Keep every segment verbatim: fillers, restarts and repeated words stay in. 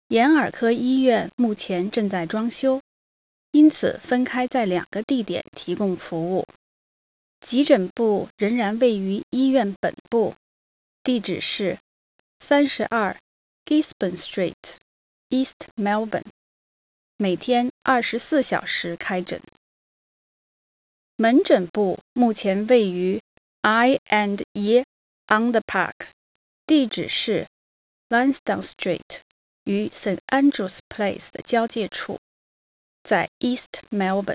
眼耳科医院目前正在装修，因此分开在两个地点提供服务。急诊部仍然位于医院本部，地址是三十二 Gisborne Street, East Melbourne， 每天二十四小时开诊。门诊部目前位于 Eye and Ear on the Park， 地址是 Lansdowne Street 与 Saint Andrews Place 的交界处，在 East Melbourne。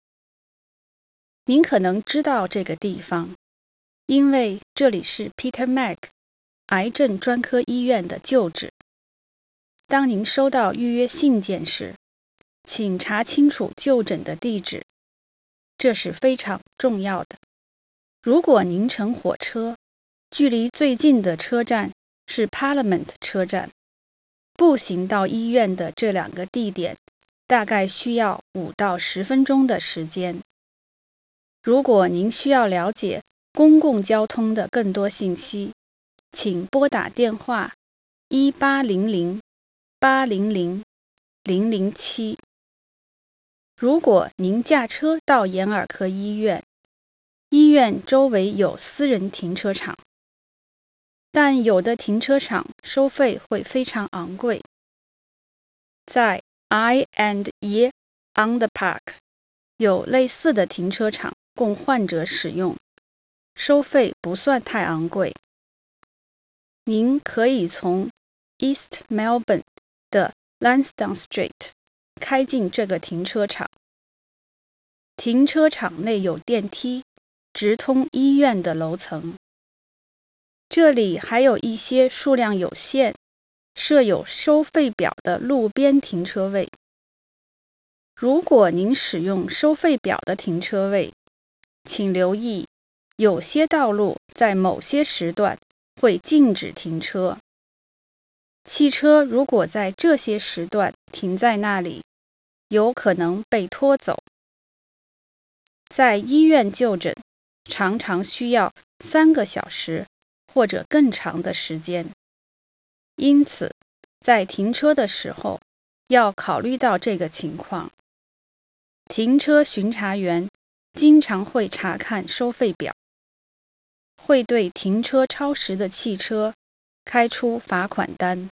您可能知道这个地方，因为这里是 Peter Mac 癌症专科医院的旧址。当您收到预约信件时，请查清楚就诊的地址，这是非常重要的。如果您乘火车，距离最近的车站是 Parliament 车站，步行到医院的这两个地点大概需要五到十分钟的时间。如果您需要了解公共交通的更多信息，请拨打电话一八零零八零零零零七。如果您驾车到眼耳科医院，医院周围有私人停车场，但有的停车场收费会非常昂贵。在 Eye and Ear on the Park 有类似的停车场供患者使用，收费不算太昂贵。您可以从 East Melbourne 的 Lansdowne Street 开进这个停车场。停车场内有电梯，直通医院的楼层。这里还有一些数量有限、设有收费表的路边停车位。如果您使用收费表的停车位，请留意，有些道路在某些时段会禁止停车。汽车如果在这些时段停在那里，有可能被拖走。在医院就诊，常常需要三个小时或者更长的时间，因此，在停车的时候要考虑到这个情况。停车巡查员经常会查看收费表，会对停车超时的汽车开出罚款单。